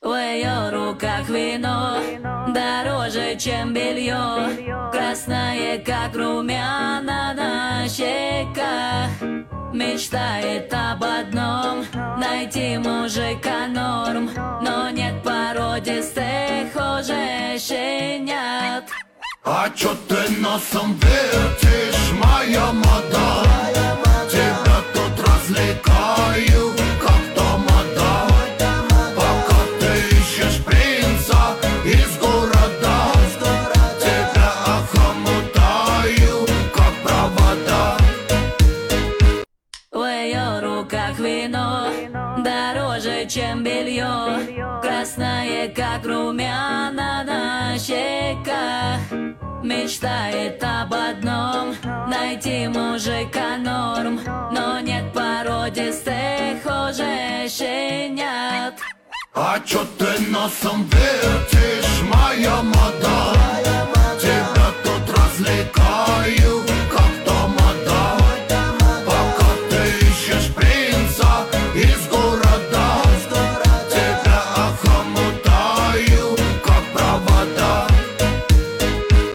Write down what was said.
В ее руках вино дороже, чем белье, красное, как румяна на щеках. Мечтает об одном — найти мужика норм, но нет породистых уже щенят. А чё ты носом вертишь, моя мадам? Тебя тут развлекаю, как тамада. Пока ты ищешь принца из города, тебя охомутаю, как провода. В ее руках вино дороже, чем белье, красное, как румяна на щеках. Мечтает об одном — найти мужика норм, но нет породистых уже щенят. А чё ты носом вертишь, моя мадам?